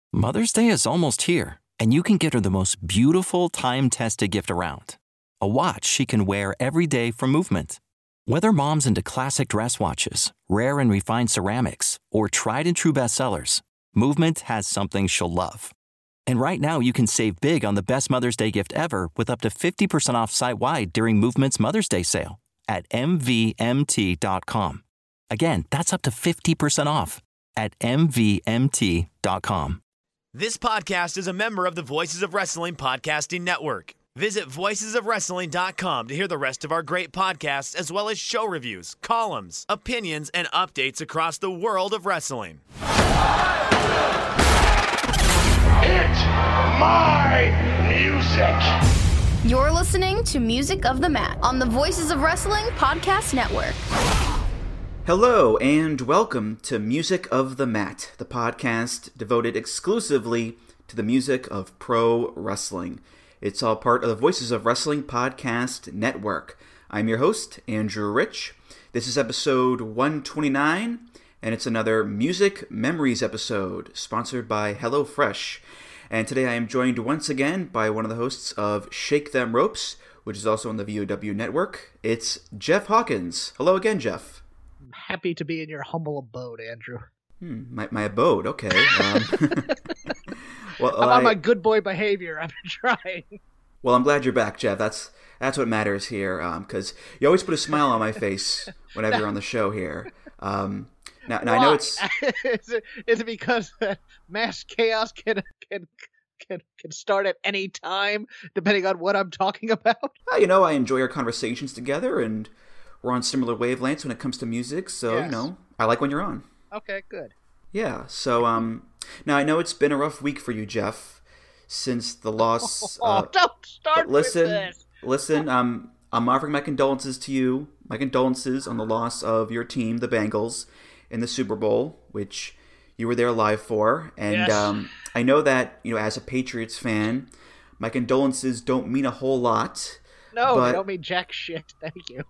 Mother's Day is almost here, and you can get her the most beautiful time-tested gift around. A watch she can wear every day from Movement. Whether mom's into classic dress watches, rare and refined ceramics, or tried and true bestsellers, Movement has something she'll love. And right now you can save big on the best Mother's Day gift ever with up to 50% off site-wide during Movement's Mother's Day sale at MVMT.com. Again, that's up to 50% off at MVMT.com. This podcast is a member of the Voices of Wrestling Podcasting Network. Visit voicesofwrestling.com to hear the rest of our great podcasts, as well as show reviews, columns, opinions, and updates across the world of wrestling. Hit my music. You're listening to Music of the Mat on the Voices of Wrestling Podcast Network. Hello and welcome to Music of the Mat, the podcast devoted exclusively to the music of pro wrestling. It's all part of the Voices of Wrestling Podcast Network. I'm your host, Andrew Rich. This is episode 129, and it's another Music Memories episode, sponsored by HelloFresh. And today I am joined once again by one of the hosts of Shake Them Ropes, which is also on the VOW network. It's Jeff Hawkins. Hello again, Jeff. Happy to be in your humble abode, Andrew. My abode, okay. Well, I'm on my good boy behavior. I've been trying. Well, I'm glad you're back, Jeff. That's what matters here, because you always put a smile on my face whenever you're on the show here. Now I know it's... is it because mass chaos can start at any time, depending on what I'm talking about? I enjoy our conversations together, and we're on similar wavelengths when it comes to music, so, yes. I like when you're on. Okay, good. Yeah, so, now I know it's been a rough week for you, Jeff, since the loss... don't start with this! Listen, I'm offering my condolences to you, my condolences on the loss of your team, the Bengals, in the Super Bowl, which you were there live for, and yes. I know that, as a Patriots fan, my condolences don't mean a whole lot. No, they don't mean jack shit. Thank you.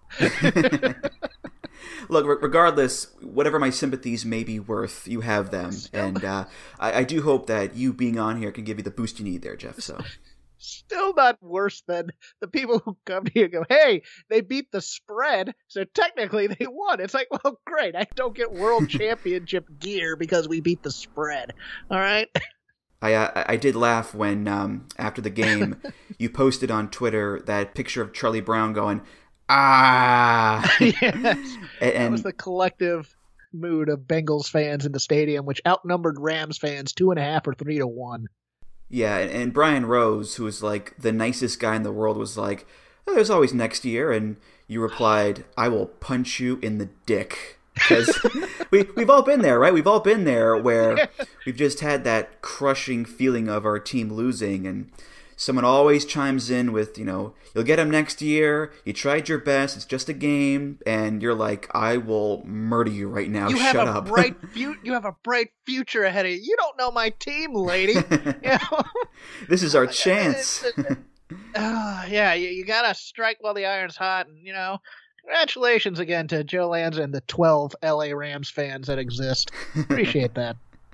Look, regardless, whatever my sympathies may be worth, you have them. And I do hope that you being on here can give you the boost you need there, Jeff. So, still not worse than the people who come to you and go, hey, they beat the spread, so technically they won. It's like, well, great. I don't get world championship gear because we beat the spread. All right? I did laugh when, after the game, you posted on Twitter that picture of Charlie Brown going, ah! Yes. That was the collective mood of Bengals fans in the stadium, which outnumbered Rams fans 2.5 or 3-1. Yeah, and Brian Rose, who was like the nicest guy in the world, was like, oh, there's always next year, and you replied, I will punch you in the dick. Because we've all been there, right? We've all been there where we've just had that crushing feeling of our team losing, and someone always chimes in with, you'll get them next year, you tried your best, it's just a game, and you're like, I will murder you right now, shut up. You have a bright future ahead of you. You don't know my team, lady. This is our chance. Yeah, you gotta strike while the iron's hot, and, congratulations again to Joe Lanza and the 12 LA Rams fans that exist. Appreciate that.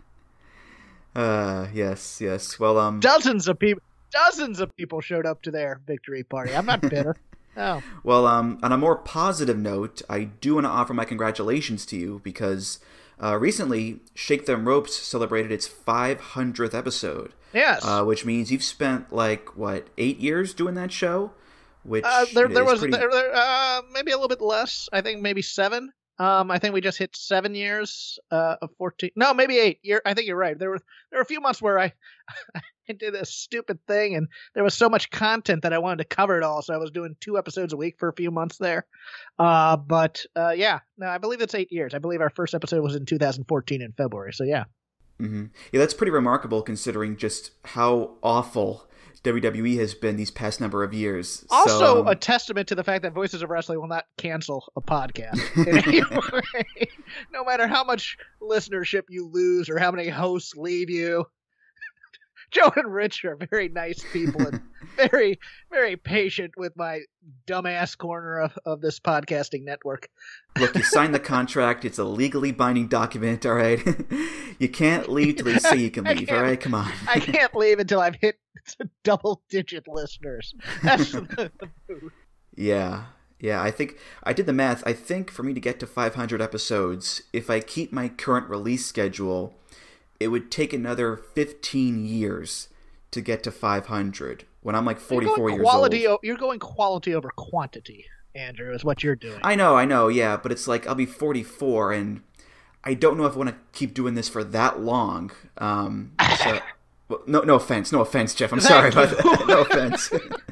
Yes. Well, dozens of people showed up to their victory party. I'm not bitter. No. Well, on a more positive note, I do want to offer my congratulations to you because recently Shake Them Ropes celebrated its 500th episode. Yes. Which means you've spent 8 years doing that show? Which there was maybe a little bit less. I think maybe 7. I think we just hit 7 years of 14. No, maybe 8. I think you're right. There were a few months where I did a stupid thing, and there was so much content that I wanted to cover it all. So I was doing 2 episodes a week for a few months there. But I believe it's 8 years. I believe our first episode was in 2014 in February. So yeah. Mm-hmm. Yeah, that's pretty remarkable considering just how awful WWE has been these past number of years. Also, a testament to the fact that Voices of Wrestling will not cancel a podcast in any way. No matter how much listenership you lose or how many hosts leave you, Joe and Rich are very nice people and very, very patient with my dumbass corner of this podcasting network. Look, you signed the contract. It's a legally binding document, all right? You can't leave till they say you can leave, all right? Come on. I can't leave until I've hit double-digit listeners. That's the mood. Yeah, I think I did the math. I think for me to get to 500 episodes, if I keep my current release schedule, it would take another 15 years to get to 500 when I'm like 44 years old. You're going quality over quantity, Andrew, is what you're doing. I know, yeah, but it's like I'll be 44, and I don't know if I want to keep doing this for that long. So, well, no offense, Jeff. I'm sorry about that. No offense.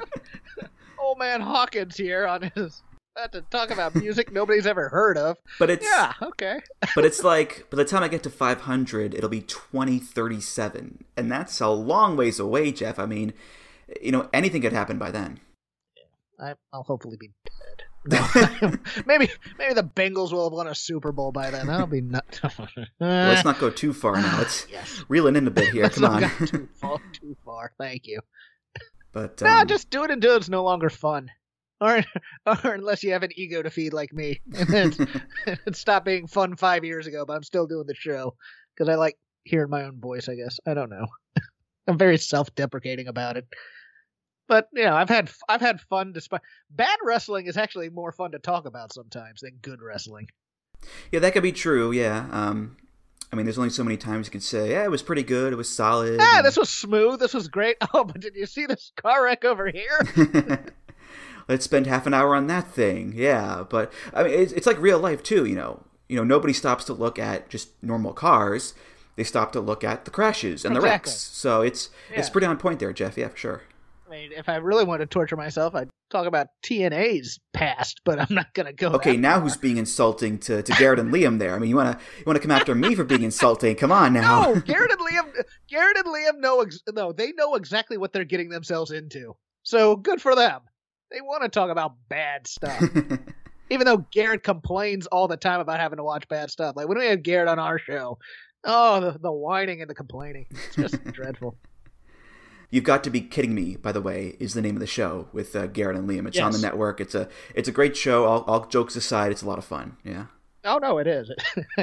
Old man Hawkins here on his to talk about music nobody's ever heard of. But it's okay. But it's like by the time I get to 500, it'll be 2037, and that's a long ways away, Jeff. I mean, anything could happen by then. Yeah, I'll hopefully be dead. No, maybe the Bengals will have won a Super Bowl by then. That'll be nuts. Let's not go too far now. Let's reeling in a bit here. Come on. Too far. Thank you. But just do it and do it's no longer fun. Or unless you have an ego to feed like me. And it stopped being fun 5 years ago, but I'm still doing the show because I like hearing my own voice, I guess. I don't know. I'm very self-deprecating about it. But, I've had fun despite... Bad wrestling is actually more fun to talk about sometimes than good wrestling. Yeah, that could be true, yeah. I mean, there's only so many times you could say, yeah, it was pretty good, it was solid. Yeah, this was smooth, this was great. Oh, but did you see this car wreck over here? Let's spend half an hour on that thing. Yeah, but I mean, it's like real life too. Nobody stops to look at just normal cars. They stop to look at the crashes and the wrecks. So it's pretty on point there, Jeff. Yeah, for sure. I mean, if I really wanted to torture myself, I'd talk about TNA's past, but I'm not going to go. Okay, now who's being insulting to Garrett and Liam there? I mean, you want to come after me for being insulting? Come on now. No, Garrett and Liam know they know exactly what they're getting themselves into. So good for them. They want to talk about bad stuff. Even though Garrett complains all the time about having to watch bad stuff. Like when we had Garrett on our show, the whining and the complaining. It's just dreadful. You've Got to Be Kidding Me, by the way, is the name of the show with Garrett and Liam. It's on the network. It's a great show. All jokes aside, it's a lot of fun. Yeah. Oh, no, it is.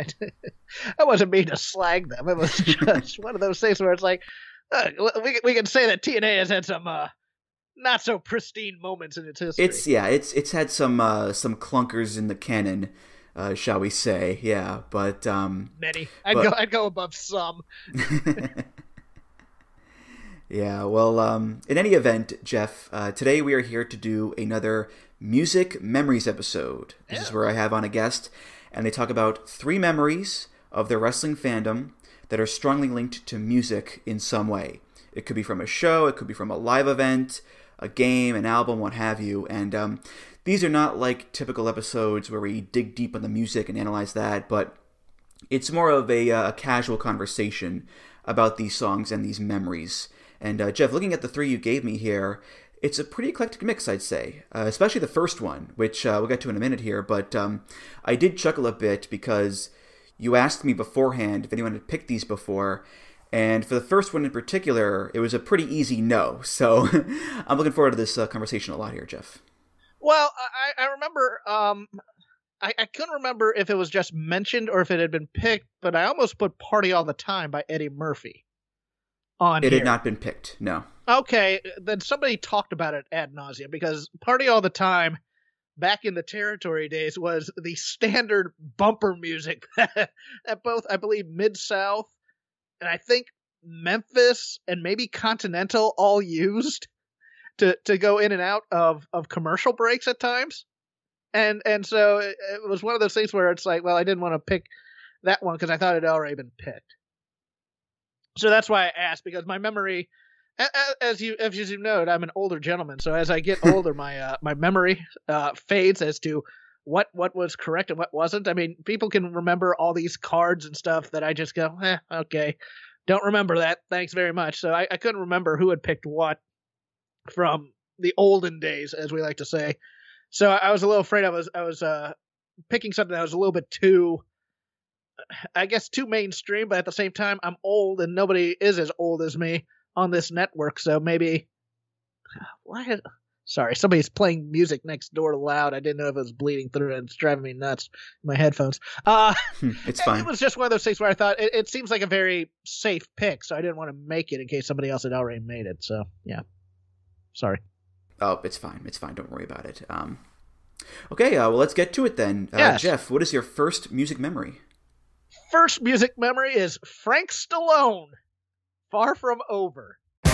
I wasn't mean to slag them. It was just one of those things where it's like, we can say that TNA has had some not so pristine moments in its history. It's had some clunkers in the canon, shall we say? Yeah, but many. I'd go above some. Yeah, well, in any event, Jeff, today we are here to do another Music Memories episode. This is where I have on a guest, and they talk about 3 memories of their wrestling fandom that are strongly linked to music in some way. It could be from a show, it could be from a live event, a game, an album, what have you, and these are not like typical episodes where we dig deep on the music and analyze that, but it's more of a casual conversation about these songs and these memories. And Jeff, looking at the 3 you gave me here, it's a pretty eclectic mix, I'd say, especially the first one, which we'll get to in a minute here, but I did chuckle a bit because you asked me beforehand if anyone had picked these before, and for the first one in particular, it was a pretty easy no, so I'm looking forward to this conversation a lot here, Jeff. Well, I remember, I couldn't remember if it was just mentioned or if it had been picked, but I almost put Party All the Time by Eddie Murphy. It had not been picked, no. Okay, then somebody talked about it ad nauseum because Party All the Time, back in the Territory days, was the standard bumper music that both, I believe, Mid-South and I think Memphis and maybe Continental all used to go in and out of commercial breaks at times. And so it was one of those things where it's like, well, I didn't want to pick that one because I thought it had already been picked. So that's why I asked, because my memory, as you noted, I'm an older gentleman. So as I get older, my memory fades as to what was correct and what wasn't. I mean, people can remember all these cards and stuff that I just go, okay, don't remember that. Thanks very much. So I couldn't remember who had picked what from the olden days, as we like to say. So I was a little afraid I was picking something that was a little bit too, I guess, too mainstream, but at the same time, I'm old and nobody is as old as me. on this network. So maybe sorry, somebody's playing music next door loud. I didn't know if it was bleeding through, and it's driving me nuts. My headphones. It's fine. It was just one of those things where I thought it seems like a very safe pick, so I didn't want to make it in case somebody else had already made it. So yeah, sorry. Oh, it's fine. It's fine. Don't worry about it. Okay, well, let's get to it then. Yes. Jeff, what is your first music memory? First music memory is Frank Stallone, Far From Over.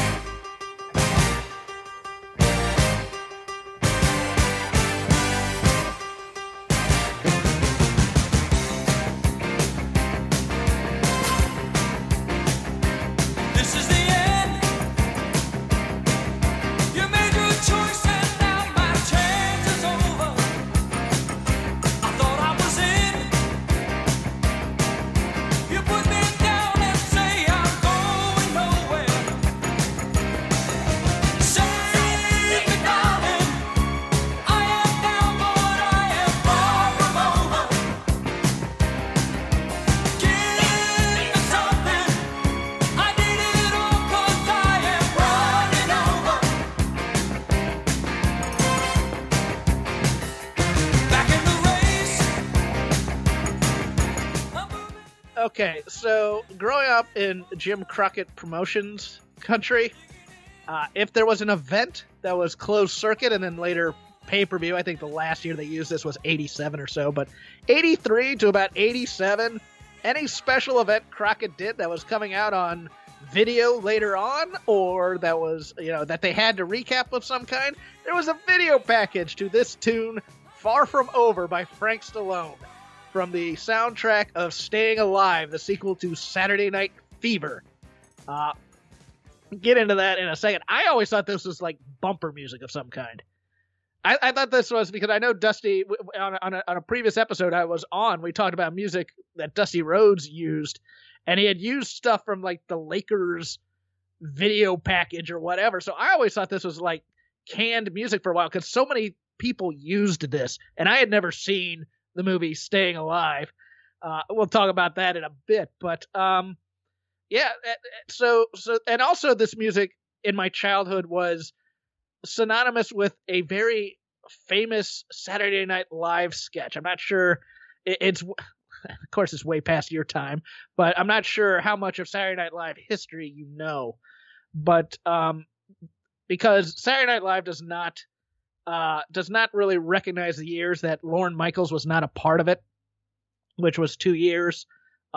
Okay, so growing up in Jim Crockett Promotions country, if there was an event that was closed circuit and then later pay-per-view, I think the last year they used this was 87 or so, but 83 to about 87, any special event Crockett did that was coming out on video later on, or that was, that they had to recap of some kind, there was a video package to this tune, Far From Over by Frank Stallone, from the soundtrack of Staying Alive, the sequel to Saturday Night Fever. Get into that in a second. I always thought this was like bumper music of some kind. I thought this was, because I know Dusty, on a previous episode I was on, we talked about music that Dusty Rhodes used, and he had used stuff from like the Lakers video package or whatever. So I always thought this was like canned music for a while, because so many people used this, and I had never seen the movie Staying Alive. We'll talk about that in a bit, but yeah. So and also this music in my childhood was synonymous with a very famous Saturday Night Live sketch. I'm not sure it's of course it's way past your time, but I'm not sure how much of Saturday Night Live history you know. But because Saturday Night Live does not really recognize the years that Lorne Michaels was not a part of it, which was 2 years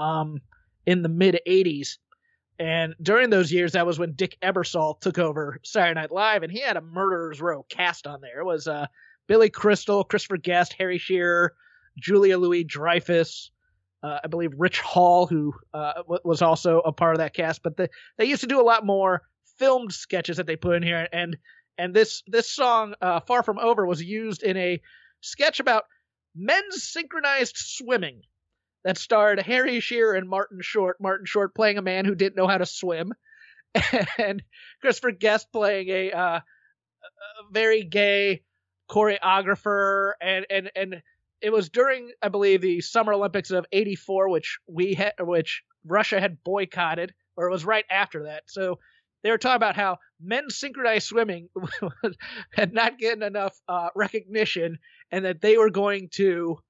in the mid-'80s. And during those years, that was when Dick Ebersol took over Saturday Night Live, and he had a Murderers Row cast on there. It was Billy Crystal, Christopher Guest, Harry Shearer, Julia Louis-Dreyfus, I believe Rich Hall, who was also a part of that cast. But they used to do a lot more filmed sketches that they put in here, and this song, Far From Over, was used in a sketch about men's synchronized swimming that starred Harry Shearer and Martin Short. Martin Short playing a man who didn't know how to swim, and Christopher Guest playing a very gay choreographer. And it was during, I believe, the Summer Olympics of '84, which Russia had boycotted, or it was right after that. So they were talking about how men's synchronized swimming had not gotten enough recognition, and that they were going to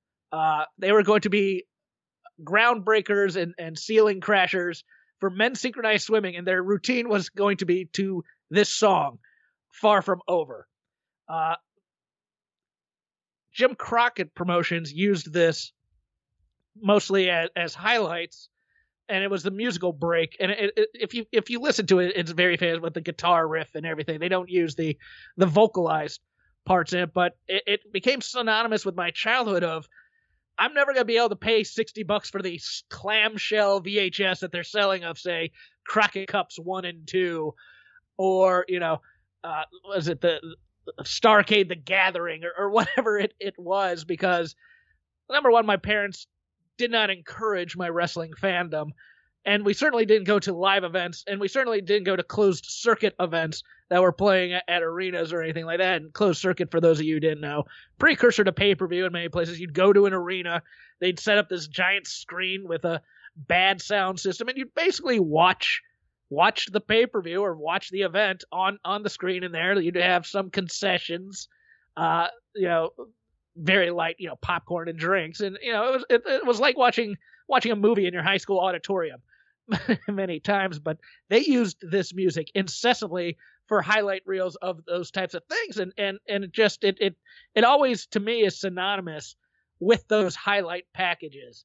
be groundbreakers and ceiling crashers for men's synchronized swimming, and their routine was going to be to this song, Far From Over. Jim Crockett Promotions used this mostly as highlights, and it was the musical break. And if you listen to it, it's very famous with the guitar riff and everything. They don't use the vocalized parts in it, but it became synonymous with my childhood of, I'm never going to be able to pay $60 for the clamshell VHS that they're selling of, say, Crockett Cups 1 and 2, or, was it the Starcade The Gathering, or whatever it was, because, number one, my parents did not encourage my wrestling fandom, and we certainly didn't go to live events, and we certainly didn't go to closed circuit events that were playing at arenas or anything like that. And closed circuit, for those of you who didn't know, precursor to pay-per-view in many places. You'd go to an arena, they'd set up this giant screen with a bad sound system, and you'd basically watch watch the pay-per-view or watch the event on the screen in there. You'd have some concessions, very light, popcorn and drinks. And, it was like watching a movie in your high school auditorium many times, but they used this music incessantly for highlight reels of those types of things. And it always, to me, is synonymous with those highlight packages.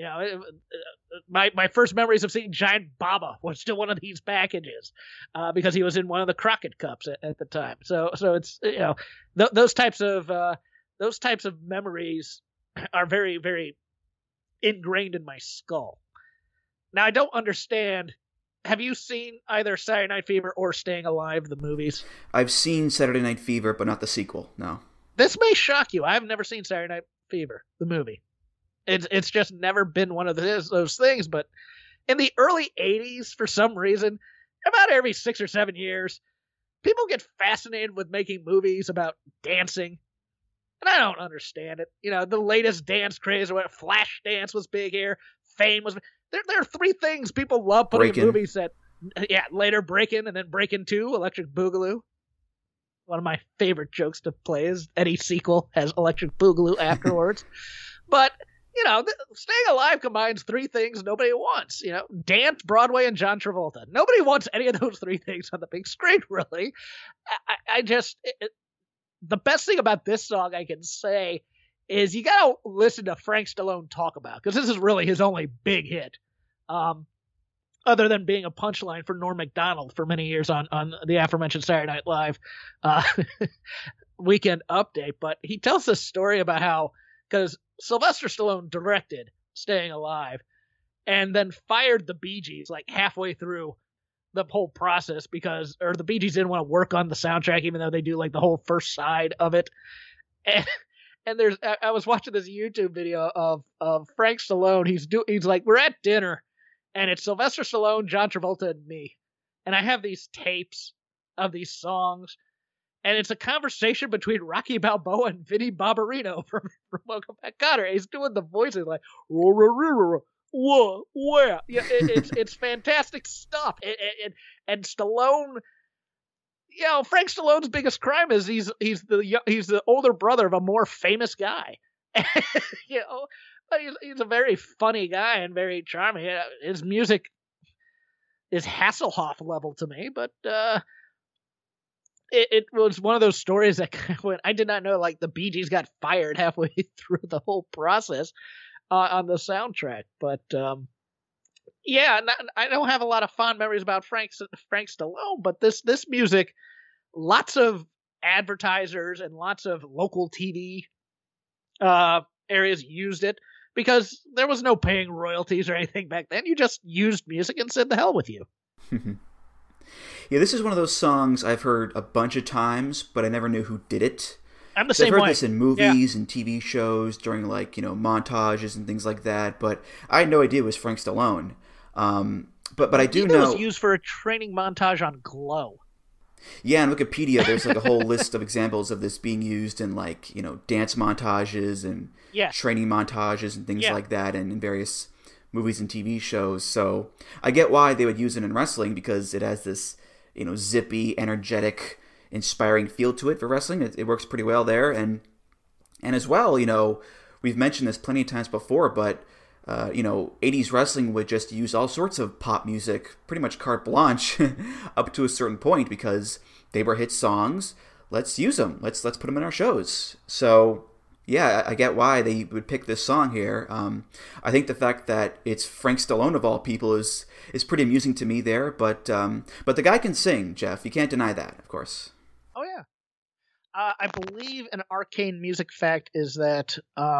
My first memories of seeing Giant Baba was still one of these packages, because he was in one of the Crockett Cups at the time. So it's, those types of memories are very, very ingrained in my skull. Now, I don't understand. Have you seen either Saturday Night Fever or Staying Alive, the movies? I've seen Saturday Night Fever, but not the sequel, no. This may shock you. I've never seen Saturday Night Fever, the movie. It's just never been one of those things. But in the early 80s, for some reason, about every 6 or 7 years, people get fascinated with making movies about dancing. And I don't understand it. The latest dance craze, or what, Flash Dance was big here. Fame was. There are three things people love putting in movies that, later Breakin', and then Breakin' 2, Electric Boogaloo. One of my favorite jokes to play is Eddie Sequel has Electric Boogaloo afterwards. But, Staying Alive combines three things nobody wants. Dance, Broadway, and John Travolta. Nobody wants any of those three things on the big screen, really. The best thing about this song I can say is you got to listen to Frank Stallone talk about, because this is really his only big hit, other than being a punchline for Norm Macdonald for many years on the aforementioned Saturday Night Live Weekend Update. But he tells this story about how, because Sylvester Stallone directed Staying Alive and then fired the Bee Gees like halfway through the whole process, because the Bee Gees didn't want to work on the soundtrack, even though they do like the whole first side of it. And I was watching this YouTube video of Frank Stallone. He's like, we're at dinner, and it's Sylvester Stallone, John Travolta, and me. And I have these tapes of these songs, and it's a conversation between Rocky Balboa and Vinnie Barbarino from Welcome Back, Kotter. He's doing the voices like, whoa, where? Yeah, it's fantastic stuff. And Stallone. Frank Stallone's biggest crime is he's the older brother of a more famous guy. He's a very funny guy and very charming. His music is Hasselhoff level to me, but it was one of those stories that I did not know, like, the Bee Gees got fired halfway through the whole process on the soundtrack. But I don't have a lot of fond memories about Frank Stallone, but this music, lots of advertisers and lots of local TV areas used it, because there was no paying royalties or anything back then. You just used music and said the hell with you. Yeah, this is one of those songs I've heard a bunch of times, but I never knew who did it. I'm the same way. I've heard this in movies and TV shows during, like, montages and things like that, but I had no idea it was Frank Stallone. But I do know it was used for a training montage on Glow. Yeah, on Wikipedia, there's like a whole list of examples of this being used in, like, dance montages and training montages and things like that, and in various movies and TV shows. So I get why they would use it in wrestling, because it has this, zippy, energetic, inspiring feel to it for wrestling. It works pretty well there, and as well, we've mentioned this plenty of times before, but 80s wrestling would just use all sorts of pop music, pretty much carte blanche, up to a certain point, because they were hit songs. Let's use them. Let's put them in our shows. So, yeah, I get why they would pick this song here. I think the fact that it's Frank Stallone of all people is pretty amusing to me there. But the guy can sing, Jeff. You can't deny that, of course. Oh yeah. I believe an arcane music fact is that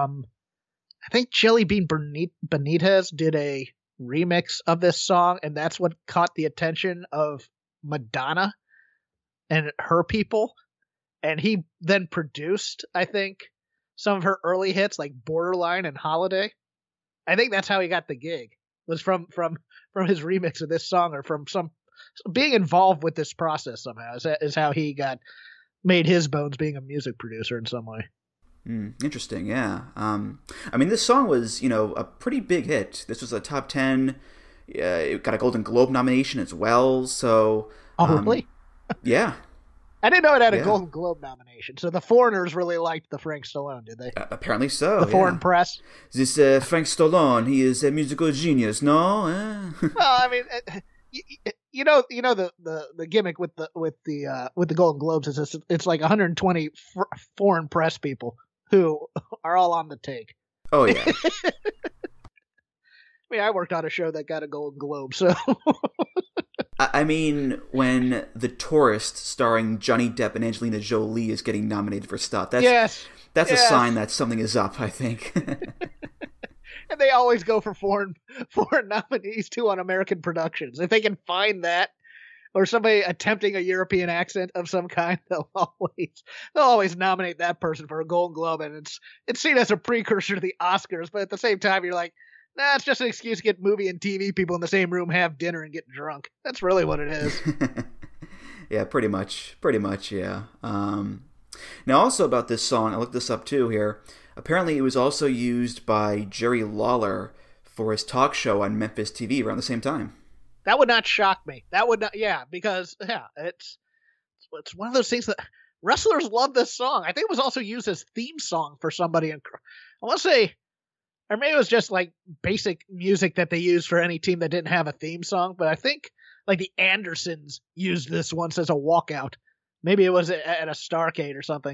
I think Jelly Bean Benitez did a remix of this song, and that's what caught the attention of Madonna and her people. And he then produced, I think, some of her early hits like Borderline and Holiday. I think that's how he got the gig, was from his remix of this song, or from some being involved with this process somehow is how he made his bones being a music producer in some way. Interesting, yeah. This song was, a pretty big hit. This was a top 10, It got a Golden Globe nomination as well. So, really? Yeah. I didn't know it had a Golden Globe nomination. So the foreigners really liked the Frank Stallone, did they? Apparently so. The foreign press. This Frank Stallone, he is a musical genius, no? Well, I mean, you know the gimmick with the Golden Globes is it's like 120 foreign press people who are all on the take. Oh yeah. I mean, I worked on a show that got a Golden Globe, so. I mean, when The Tourist, starring Johnny Depp and Angelina Jolie, is getting nominated for stuff, that's a sign that something is up, I think. And they always go for foreign nominees too on American productions. If they can find that, or somebody attempting a European accent of some kind, they'll always nominate that person for a Golden Globe, and it's seen as a precursor to the Oscars. But at the same time, you're like, nah, it's just an excuse to get movie and TV people in the same room, have dinner, and get drunk. That's really what it is. Yeah, pretty much, yeah. Now, also about this song, I looked this up too here. Apparently, it was also used by Jerry Lawler for his talk show on Memphis TV around the same time. That would not shock me. That would not, because it's one of those things that wrestlers love this song. I think it was also used as theme song for somebody. I want to say, or maybe it was just like basic music that they used for any team that didn't have a theme song. But I think like the Andersons used this once as a walkout. Maybe it was at a Starrcade or something,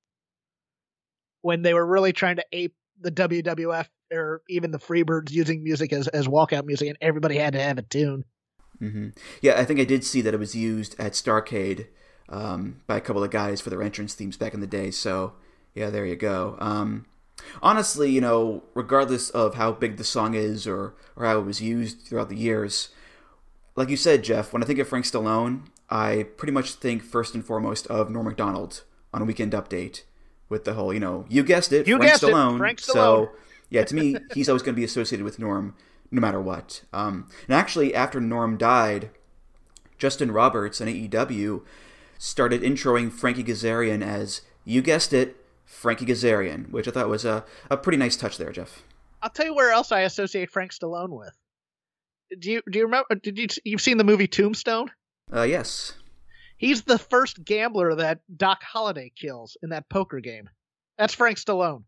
when they were really trying to ape the WWF or even the Freebirds using music as walkout music, and everybody had to have a tune. Mm-hmm. Yeah, I think I did see that it was used at Starrcade by a couple of guys for their entrance themes back in the day. So, yeah, there you go. Honestly, regardless of how big the song is or how it was used throughout the years, like you said, Jeff, when I think of Frank Stallone, I pretty much think first and foremost of Norm Macdonald on Weekend Update with the whole, you guessed it, Frank Stallone. Frank Stallone. So, yeah, to me, he's always going to be associated with Norm no matter what. And actually, after Norm died, Justin Roberts on AEW started introing Frankie Kazarian as, you guessed it, Frankie Kazarian, which I thought was a pretty nice touch there, Jeff. I'll tell you where else I associate Frank Stallone with. Do you remember? You've seen the movie Tombstone? Yes. He's the first gambler that Doc Holliday kills in that poker game. That's Frank Stallone.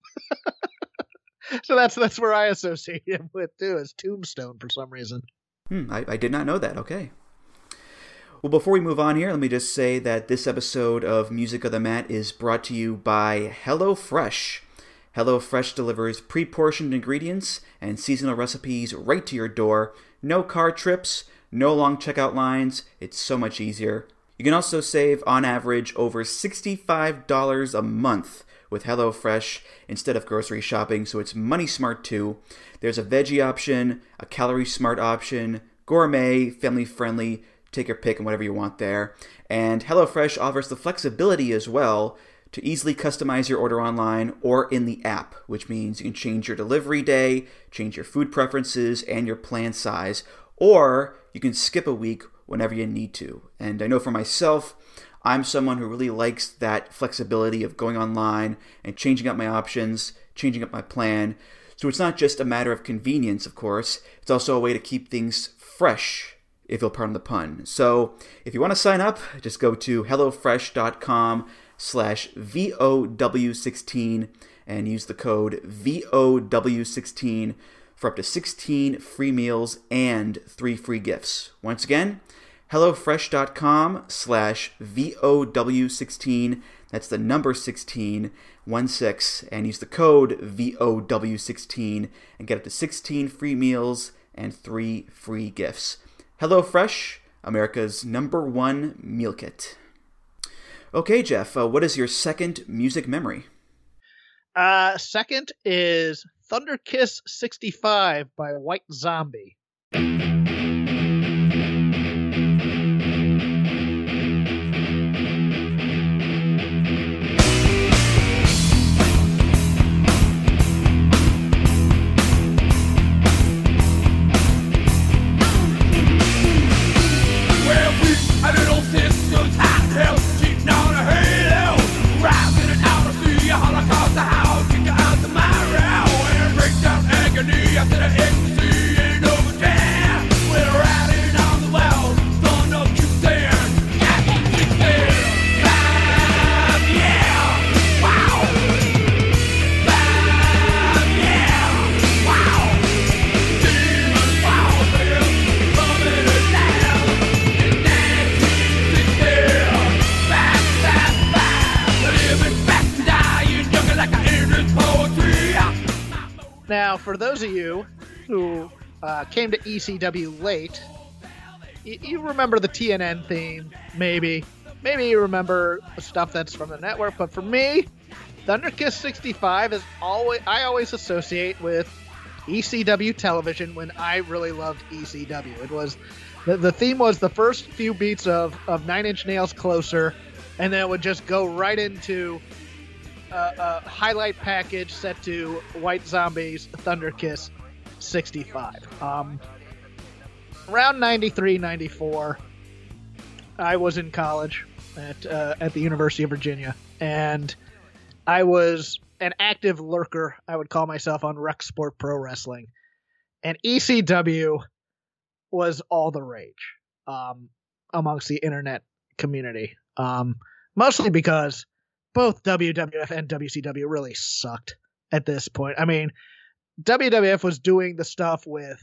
So that's where I associate him with too, as Tombstone for some reason. I did not know that. Okay. Well, before we move on here, let me just say that this episode of Music of the Mat is brought to you by HelloFresh. HelloFresh delivers pre-portioned ingredients and seasonal recipes right to your door. No car trips, no long checkout lines. It's so much easier. You can also save, on average, over $65 a month with HelloFresh instead of grocery shopping, so it's money smart too. There's a veggie option, a calorie smart option, gourmet, family friendly. Take your pick and whatever you want there. And HelloFresh offers the flexibility as well to easily customize your order online or in the app, which means you can change your delivery day, change your food preferences, and your plan size, or you can skip a week whenever you need to. And I know for myself, I'm someone who really likes that flexibility of going online and changing up my options, changing up my plan. So it's not just a matter of convenience, of course. It's also a way to keep things fresh, if you'll pardon the pun. So if you want to sign up, just go to HelloFresh.com/VOW16 and use the code VOW16 for up to 16 free meals and 3 free gifts. Once again, HelloFresh.com/VOW16. That's the number 16, 16, and use the code VOW16 and get up to 16 free meals and 3 free gifts. HelloFresh, America's #1 meal kit. Okay, Jeff, what is your second music memory? Second is Thunder Kiss 65 by White Zombie. After the ecstasy, ain't over for those of you who came to ECW late, you remember the TNN theme, maybe. Maybe you remember the stuff that's from the network, but for me, Thunderkiss 65 is I always associate with ECW television when I really loved ECW. It was the theme was the first few beats of Nine Inch Nails Closer, and then it would just go right into a highlight package set to White Zombie's Thunderkiss 65. Around 93, 94, I was in college at the University of Virginia, and I was an active lurker, I would call myself, on Rec Sport Pro Wrestling. And ECW was all the rage amongst the internet community. Mostly because both WWF and WCW really sucked at this point. I mean, WWF was doing the stuff with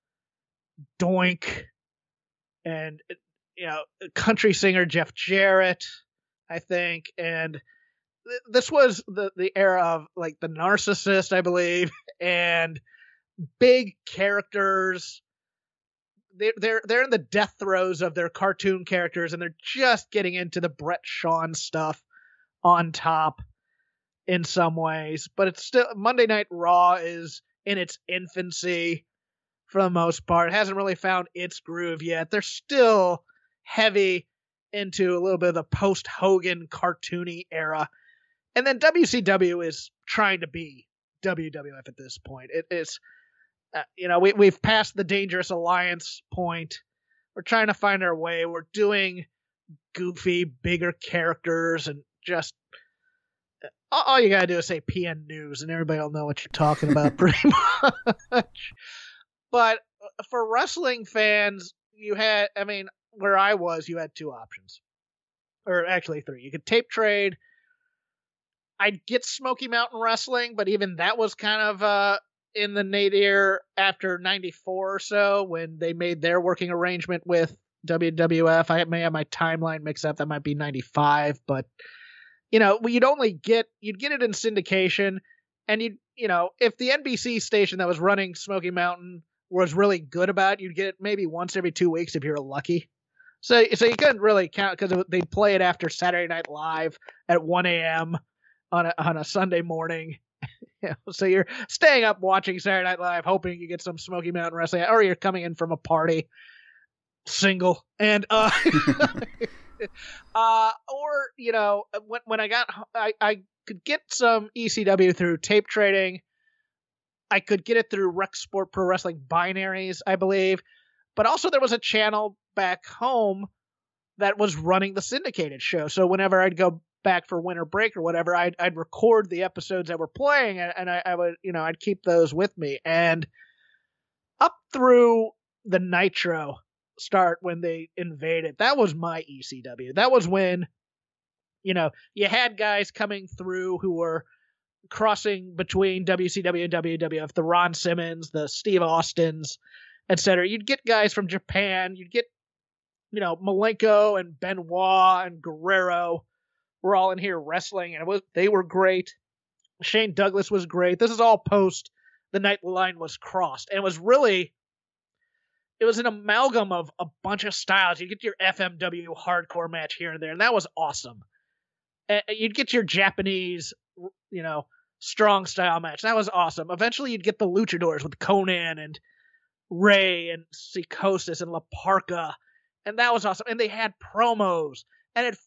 Doink and, country singer Jeff Jarrett, I think, and this was the era of like the Narcissist, I believe, and big characters. They're in the death throes of their cartoon characters, and they're just getting into the Brett Shawn stuff on top in some ways. But it's still Monday Night Raw is in its infancy for the most part. It hasn't really found its groove yet. They're still heavy into a little bit of the post-Hogan cartoony era. And then WCW is trying to be WWF at this point. It's, we've passed the Dangerous Alliance point. We're trying to find our way. We're doing goofy, bigger characters, and just all you gotta do is say PN News, and everybody will know what you're talking about pretty much. But for wrestling fans, where I was, you had two options. Or actually three. You could tape trade. I'd get Smoky Mountain Wrestling, but even that was kind of in the nadir after 94 or so when they made their working arrangement with WWF. I may have my timeline mixed up. That might be 95, but you'd get it in syndication, and if the NBC station that was running Smoky Mountain was really good about it, you'd get it maybe once every 2 weeks if you're lucky. So you couldn't really count because they'd play it after Saturday Night Live at 1 a.m. on a Sunday morning. So you're staying up watching Saturday Night Live, hoping you get some Smoky Mountain Wrestling, or you're coming in from a party single, and or when I could get some ECW through tape trading. I could get it through Rec Sport Pro Wrestling binaries, I believe, but also there was a channel back home that was running the syndicated show. So whenever I'd go back for winter break or whatever, I'd record the episodes that were playing, and I would, I'd keep those with me. And up through the Nitro start when they invaded, that was my ECW. That was when, you had guys coming through who were crossing between WCW and WWF, the Ron Simmons, the Steve Austins, etc. You'd get guys from Japan. You'd get, Malenko and Benoit and Guerrero were all in here wrestling, and they were great. Shane Douglas was great. This is all post the night the line was crossed, and it was an amalgam of a bunch of styles. You get your FMW hardcore match here and there, and that was awesome. You'd get your Japanese, strong style match. That was awesome. Eventually, you'd get the luchadors with Conan and Ray and Psychosis and La Parka, and that was awesome. And they had promos, and it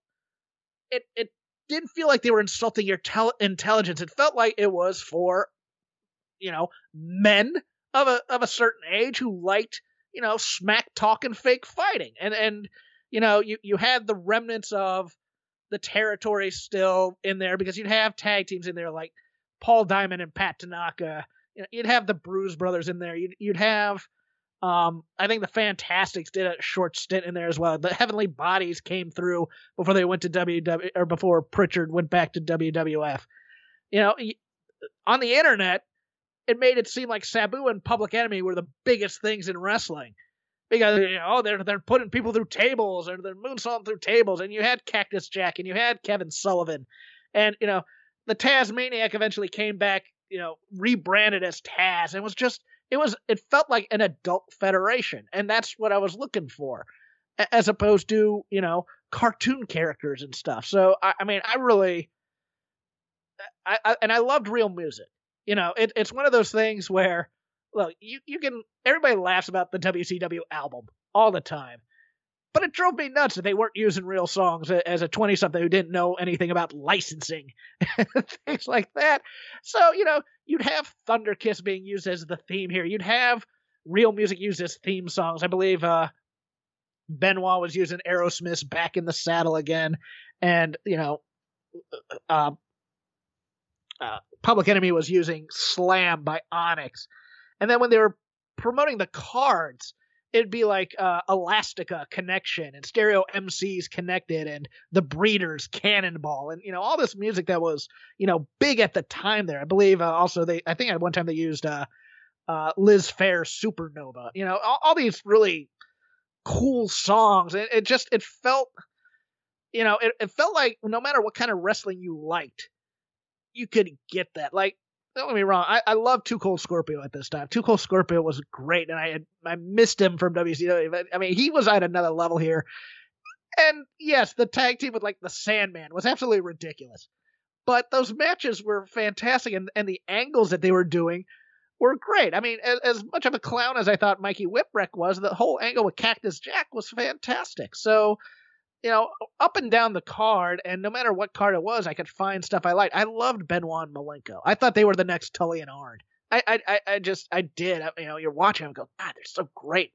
didn't feel like they were insulting your intelligence. It felt like it was for, men of a certain age who liked, smack talking, fake fighting, and you had the remnants of the territory still in there because you'd have tag teams in there like Paul Diamond and Pat Tanaka. You'd have the Bruise Brothers in there. You'd have, I think the Fantastics did a short stint in there as well. The Heavenly Bodies came through before they went to WW, or before Pritchard went back to WWF. On the internet, it made it seem like Sabu and Public Enemy were the biggest things in wrestling. Because, they're putting people through tables, or they're moonsaulting through tables, and you had Cactus Jack, and you had Kevin Sullivan. And, the Tasmaniac eventually came back rebranded as Taz. It felt like an adult federation. And that's what I was looking for, as opposed to, cartoon characters and stuff. So, I loved real music. It's one of those things where, look, everybody laughs about the WCW album all the time, but it drove me nuts that they weren't using real songs as a 20-something who didn't know anything about licensing and things like that. So, you'd have Thunder Kiss being used as the theme here. You'd have real music used as theme songs. I believe Benoit was using Aerosmith's Back in the Saddle again. And, Public Enemy was using Slam by Onyx. And then when they were promoting the cards, it'd be like Elastica Connection and Stereo MCs Connected and The Breeders Cannonball and, all this music that was, big at the time there. I believe also I think at one time they used Liz Phair's Supernova, all these really cool songs. And it felt, it felt like no matter what kind of wrestling you liked, you could get that. Like, don't get me wrong, I love Too Cold Scorpio at this time. Too Cold Scorpio was great, and I missed him from WCW. But, he was at another level here. And yes, the tag team with like the Sandman was absolutely ridiculous. But those matches were fantastic, and the angles that they were doing were great. As much of a clown as I thought Mikey Whipwreck was, the whole angle with Cactus Jack was fantastic. So, up and down the card, and no matter what card it was, I could find stuff I liked. I loved Benoit and Malenko. I thought they were the next Tully and Arn. I did. You're watching them and go, God, they're so great.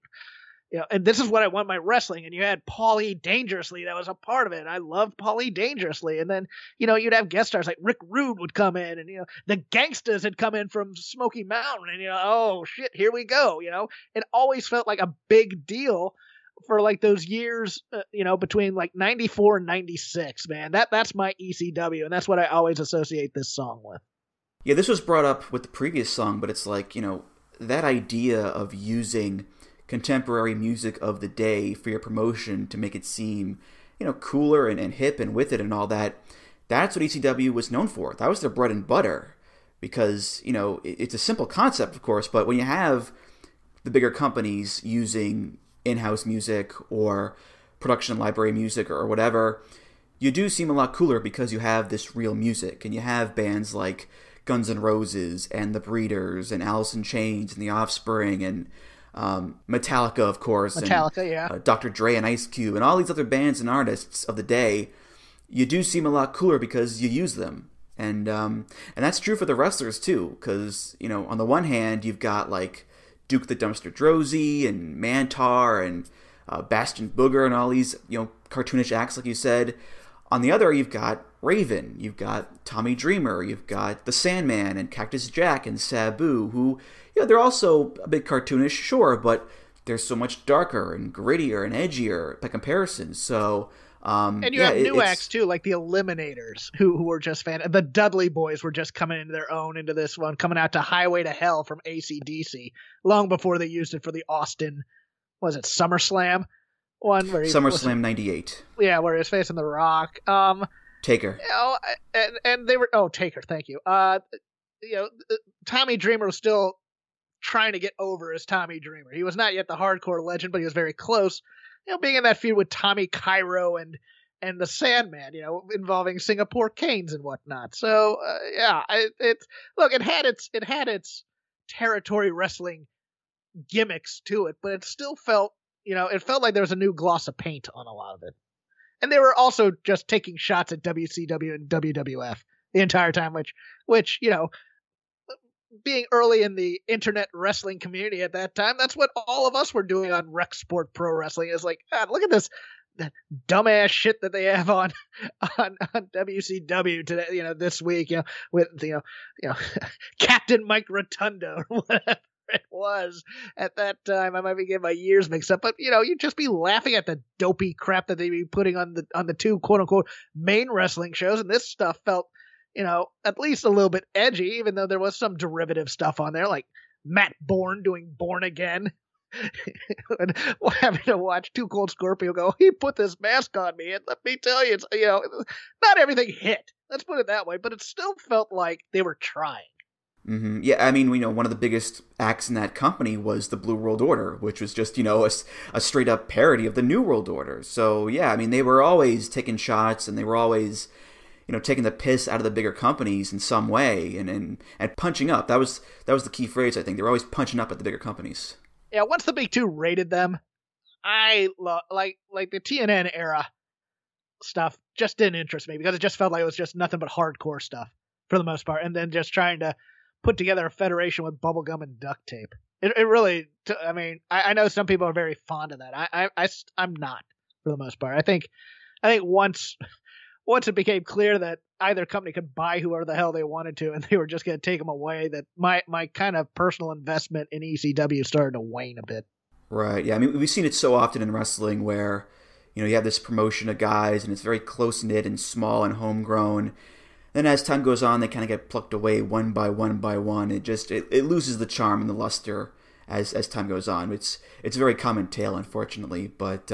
And this is what I want my wrestling. And you had Paulie Dangerously that was a part of it. And I loved Paulie Dangerously. And then, you'd have guest stars like Rick Rude would come in, and, the Gangstas had come in from Smoky Mountain, and, oh shit, here we go. It always felt like a big deal for like those years, between like 94 and 96, man. That's my ECW, and that's what I always associate this song with. Yeah, this was brought up with the previous song, but it's like, that idea of using contemporary music of the day for your promotion to make it seem, cooler and hip and with it and all that, that's what ECW was known for. That was their bread and butter, because, it's a simple concept, of course, but when you have the bigger companies using in-house music or production library music or whatever, you do seem a lot cooler because you have this real music, and you have bands like Guns N' Roses and The Breeders and Alice in Chains and The Offspring and Metallica, of course. Yeah. Dr. Dre and Ice Cube and all these other bands and artists of the day. You do seem a lot cooler because you use them. And that's true for the wrestlers too, because, on the one hand, you've got like Duke the Dumpster Droese and Mantar and Bastion Booger and all these, cartoonish acts, like you said. On the other, you've got Raven, you've got Tommy Dreamer, you've got the Sandman and Cactus Jack and Sabu, who, they're also a bit cartoonish, sure, but they're so much darker and grittier and edgier by comparison. So, and you have new acts too, like the Eliminators, who were just the Dudley Boys were just coming into their own into this one, coming out to Highway to Hell from AC/DC long before they used it for the Austin, SummerSlam one, where SummerSlam '98. Yeah, where he was facing The Rock. Taker. And they were Taker. Thank you. Tommy Dreamer was still trying to get over as Tommy Dreamer. He was not yet the hardcore legend, but he was very close. Being in that feud with Tommy Cairo and the Sandman, involving Singapore Canes and whatnot. So it had its territory wrestling gimmicks to it, but it still felt, it felt like there was a new gloss of paint on a lot of it. And they were also just taking shots at WCW and WWF the entire time, which being early in the internet wrestling community at that time, that's what all of us were doing on Rec Sport Pro Wrestling. Is like, God, look at this dumbass shit that they have on WCW today, this week, with Captain Mike Rotundo or whatever it was at that time. I might be getting my years mixed up, but you'd just be laughing at the dopey crap that they'd be putting on the two quote unquote main wrestling shows, and this stuff felt, at least a little bit edgy, even though there was some derivative stuff on there, like Matt Bourne doing Born Again. And having to watch Too Cold Scorpio go, he put this mask on me, and let me tell you, it's, not everything hit. Let's put it that way, but it still felt like they were trying. Mm-hmm. Yeah, I mean, one of the biggest acts in that company was the Blue World Order, which was just, a straight up parody of the New World Order. So, yeah, I mean, they were always taking shots and they were always, taking the piss out of the bigger companies in some way and punching up. That was the key phrase, I think. They were always punching up at the bigger companies. Yeah, once the big two raided them, I like the TNN era stuff just didn't interest me because it just felt like it was just nothing but hardcore stuff for the most part, and then just trying to put together a federation with bubblegum and duct tape. It really, I mean, I know some people are very fond of that. I'm not, for the most part. I think once it became clear that either company could buy whoever the hell they wanted to, and they were just going to take them away, that my kind of personal investment in ECW started to wane a bit. Right. Yeah. I mean, we've seen it so often in wrestling where, you have this promotion of guys and it's very close-knit and small and homegrown. Then as time goes on, they kind of get plucked away one by one. It loses the charm and the luster as time goes on. It's a very common tale, unfortunately. But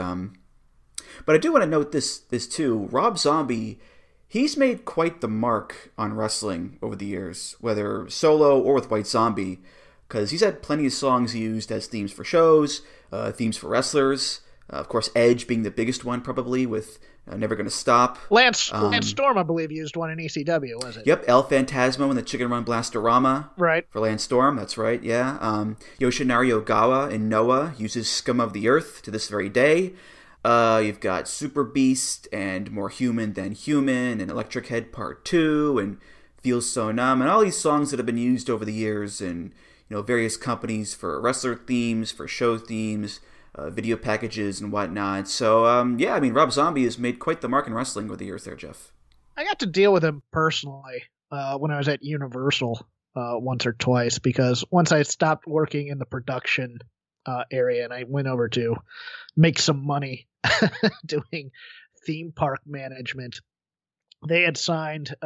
I do want to note this too. Rob Zombie, he's made quite the mark on wrestling over the years, whether solo or with White Zombie, because he's had plenty of songs used as themes for shows, themes for wrestlers. Of course, Edge being the biggest one, probably, with Never Gonna Stop. Lance Storm, I believe, used one in ECW, was it? Yep, El Phantasmo and the Chicken Run Blastorama. Right. For Lance Storm, that's right, yeah. Yoshinari Ogawa in Noah uses Scum of the Earth to this very day. You've got Super Beast and More Human Than Human and Electric Head Part 2 and Feels So Numb and all these songs that have been used over the years in various companies for wrestler themes, for show themes, video packages and whatnot. So, I mean, Rob Zombie has made quite the mark in wrestling over the years there, Jeff. I got to deal with him personally when I was at Universal once or twice, because once I stopped working in the production area and I went over to make some money doing theme park management, they had signed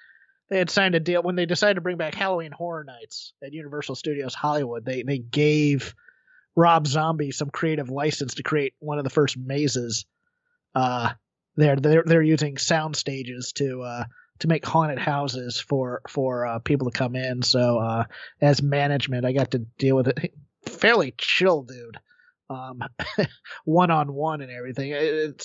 a deal when they decided to bring back Halloween Horror Nights at Universal Studios Hollywood. They gave Rob Zombie some creative license to create one of the first mazes. They're using sound stages to make haunted houses for people to come in. So as management, I got to deal with it. Fairly chill dude, one-on-one and everything.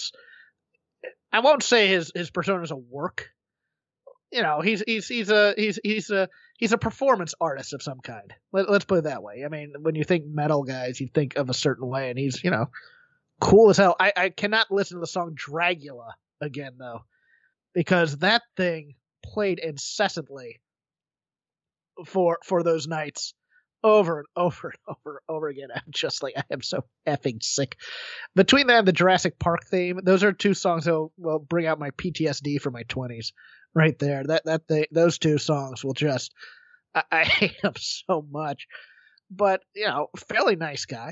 I won't say his persona is a work. He's a performance artist of some kind. Let's put it that way. I mean, when you think metal guys, you think of a certain way, and he's, cool as hell. I cannot listen to the song Dragula again, though, because that thing played incessantly for those nights over and over and over again. I'm just like, I am so effing sick. Between that and the Jurassic Park theme, those are two songs that will bring out my PTSD from my 20s. Right there, those two songs will just, I hate them so much, but fairly nice guy.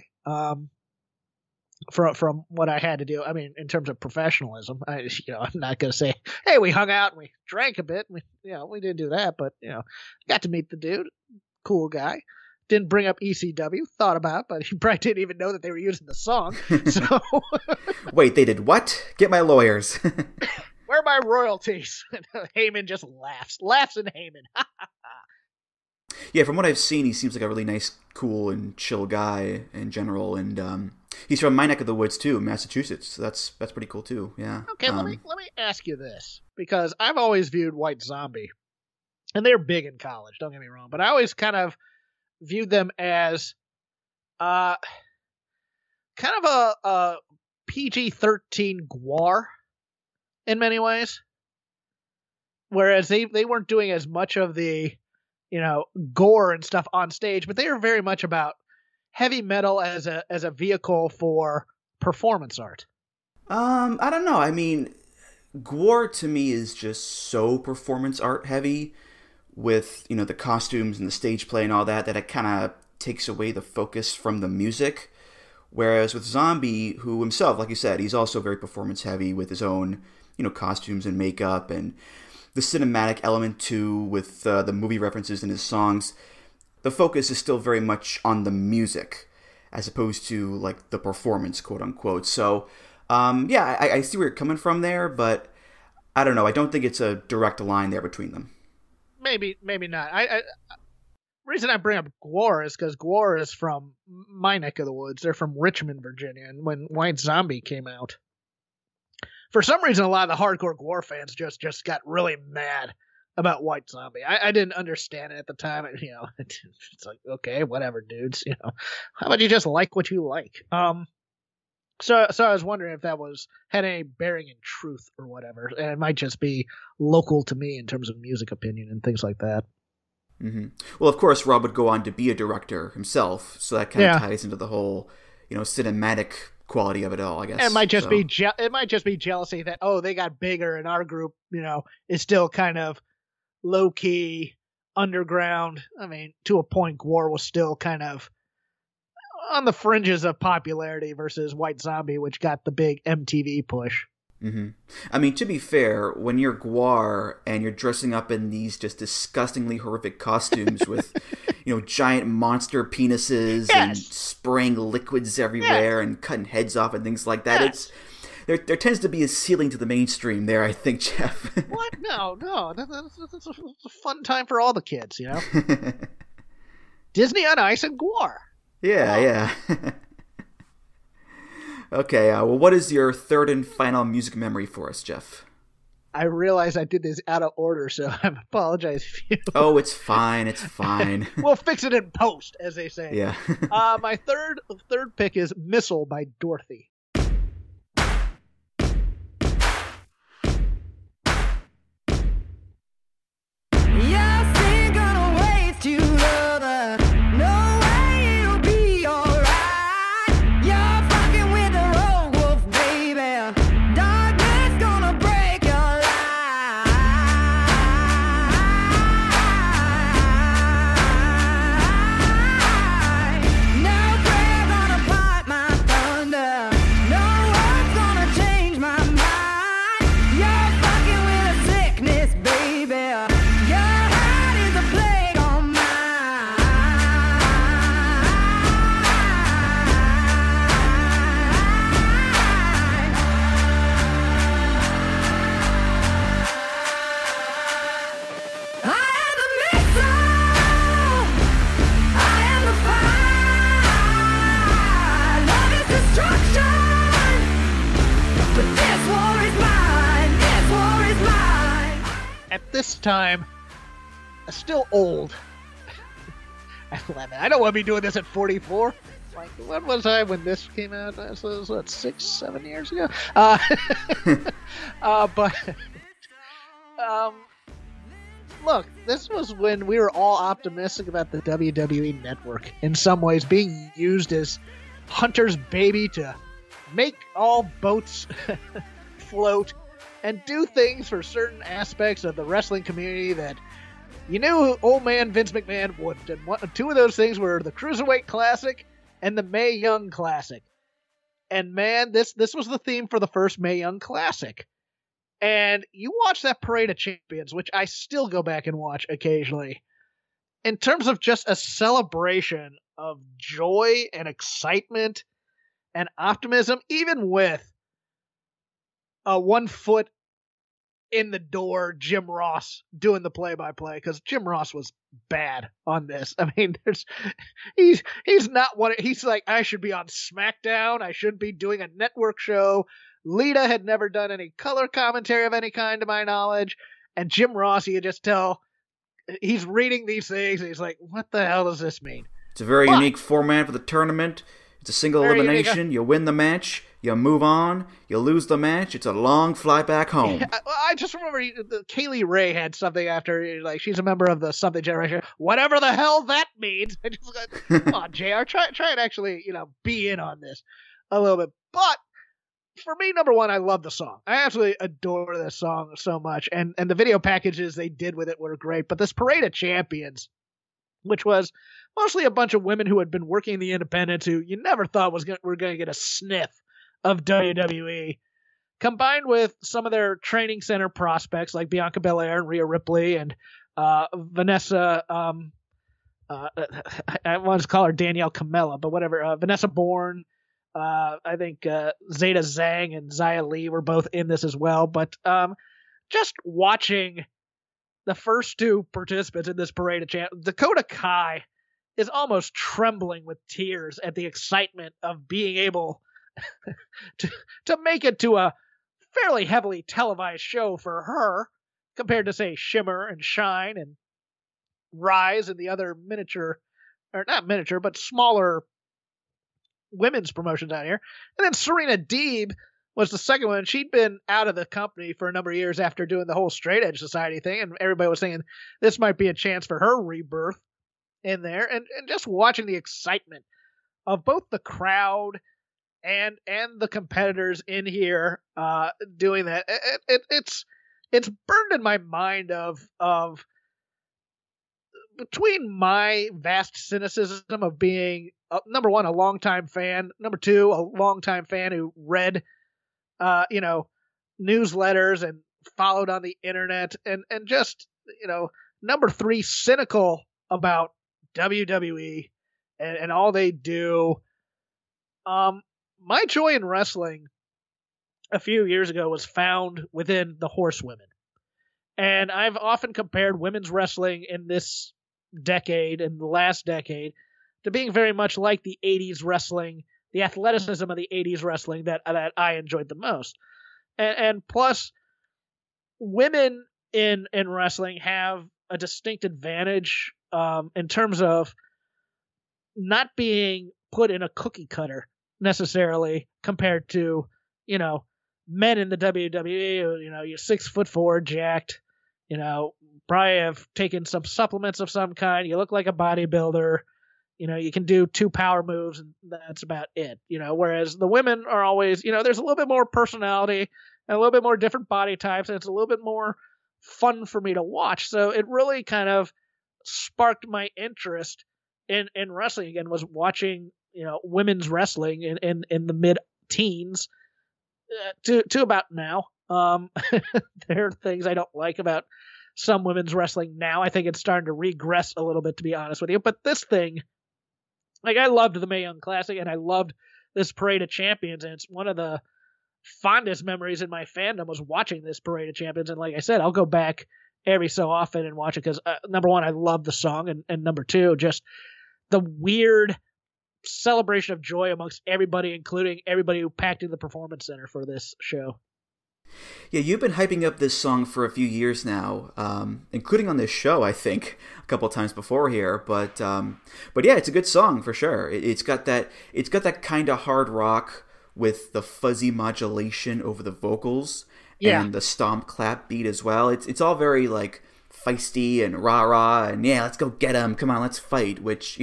From what I had to do, I mean, in terms of professionalism, I'm not gonna say, hey, we hung out and we drank a bit, and we didn't do that, but got to meet the dude, cool guy. Didn't bring up ECW, thought about it, but he probably didn't even know that they were using the song. So, wait, they did what? Get my lawyers. Where are my royalties? Heyman just laughs in Heyman. Yeah, from what I've seen, he seems like a really nice, cool, and chill guy in general, and he's from my neck of the woods too, Massachusetts. So that's pretty cool too. Yeah. Okay, let me ask you this, because I've always viewed White Zombie, and they're big in college. Don't get me wrong, but I always kind of viewed them as kind of a PG-13 GWAR. In many ways, whereas they weren't doing as much of the, gore and stuff on stage, but they were very much about heavy metal as a vehicle for performance art. I don't know. I mean, GWAR to me is just so performance art heavy with, the costumes and the stage play and all that it kind of takes away the focus from the music. Whereas with Zombie, who himself, like you said, he's also very performance heavy with his own costumes and makeup and the cinematic element too with the movie references in his songs. The focus is still very much on the music as opposed to like the performance, quote unquote. So, I see where you're coming from there, but I don't know. I don't think it's a direct line there between them. Maybe not. reason I bring up GWAR is because GWAR is from my neck of the woods. They're from Richmond, Virginia. And when White Zombie came out, for some reason, a lot of the hardcore GWAR fans just got really mad about White Zombie. I didn't understand it at the time. It's like, okay, whatever, dudes. How about you just like what you like? So I was wondering if that had any bearing in truth or whatever, and it might just be local to me in terms of music opinion and things like that. Mm-hmm. Well, of course, Rob would go on to be a director himself, so that kind of ties into the whole, cinematic quality of it all, I guess. It might just be it might just be jealousy that they got bigger and our group, is still kind of low key underground. I mean, to a point, GWAR was still kind of on the fringes of popularity versus White Zombie, which got the big MTV push. Mm-hmm. I mean, to be fair, when you're GWAR and you're dressing up in these just disgustingly horrific costumes with, giant monster penises and spraying liquids everywhere and cutting heads off and things like that, there tends to be a ceiling to the mainstream there, I think, Jeff. What? No. That's a fun time for all the kids, Disney on Ice and GWAR. Yeah. Okay, well, what is your third and final music memory for us, Jeff? I realize I did this out of order, so I apologize if you... Oh, it's fine. We'll fix it in post, as they say. Yeah. My third pick is Missile by Dorothy. This time, still old. I don't want to be doing this at 44. Like, when was I when this came out? This was, 6-7 years ago? Look, this was when we were all optimistic about the WWE Network, in some ways being used as Hunter's baby to make all boats float and do things for certain aspects of the wrestling community that you knew old man Vince McMahon wouldn't. And two of those things were the Cruiserweight Classic and the Mae Young Classic. And man, this was the theme for the first Mae Young Classic. And you watch that Parade of Champions, which I still go back and watch occasionally, in terms of just a celebration of joy and excitement and optimism, even with a 1 foot in the door Jim Ross doing the play-by-play, because Jim Ross was bad on this. I mean, he's not one. He's like, I should be on SmackDown. I should be doing a network show. Lita had never done any color commentary of any kind, to my knowledge. And Jim Ross, you could just tell he's reading these things. And he's like, what the hell does this mean? It's a very unique format for the tournament. It's a single elimination. You win the match. You move on, you lose the match, it's a long flight back home. Yeah, I just remember Kaylee Ray had something after, like, she's a member of the something generation, whatever the hell that means. I just like, come on, JR, try and actually, be in on this a little bit. But for me, number one, I love the song. I absolutely adore this song so much. And the video packages they did with it were great. But this Parade of Champions, which was mostly a bunch of women who had been working in the independents who you never thought were going to get a sniff of WWE, combined with some of their training center prospects like Bianca Belair and Rhea Ripley and Vanessa, I want to call her Danielle Camella, but whatever, Vanessa Bourne, I think Zeta Zhang and Xia Li were both in this as well, but just watching the first two participants in this parade of champions, Dakota Kai is almost trembling with tears at the excitement of being able to make it to a fairly heavily televised show for her compared to, say, Shimmer and Shine and Rise and the other miniature, or not miniature, but smaller women's promotions out here. And then Serena Deeb was the second one. She'd been out of the company for a number of years after doing the whole Straight Edge Society thing, and everybody was saying this might be a chance for her rebirth in there. And just watching the excitement of both the crowd and the competitors in here doing that, it's burned in my mind of between my vast cynicism of being number one, a longtime fan, number two, a longtime fan who read newsletters and followed on the internet, and just, number three, cynical about WWE and all they do. My joy in wrestling a few years ago was found within the horsewomen. And I've often compared women's wrestling in this decade and the last decade to being very much like the 80s wrestling, the athleticism of the 80s wrestling that I enjoyed the most. And plus, women in wrestling have a distinct advantage in terms of not being put in a cookie cutter necessarily compared to, men in the WWE. You're 6'4", jacked, probably have taken some supplements of some kind. You look like a bodybuilder. You can do 2 power moves, and that's about it. Whereas the women are always, there's a little bit more personality and a little bit more different body types, and it's a little bit more fun for me to watch. So it really kind of sparked my interest in wrestling again, was watching, women's wrestling in the mid-teens to about now. There are things I don't like about some women's wrestling now. I think it's starting to regress a little bit, to be honest with you. But this thing, I loved the Mae Young Classic, and I loved this Parade of Champions, and it's one of the fondest memories in my fandom was watching this Parade of Champions. And like I said, I'll go back every so often and watch it because, number one, I love the song, and number two, just the weird celebration of joy amongst everybody, including everybody who packed in the Performance Center for this show. Yeah, you've been hyping up this song for a few years now, including on this show, I think, a couple of times before here. But yeah, it's a good song for sure. It's got that kind of hard rock with the fuzzy modulation over the vocals, and the stomp clap beat as well. It's all very like feisty and rah rah, and yeah, let's go get 'em. Come on, let's fight. Which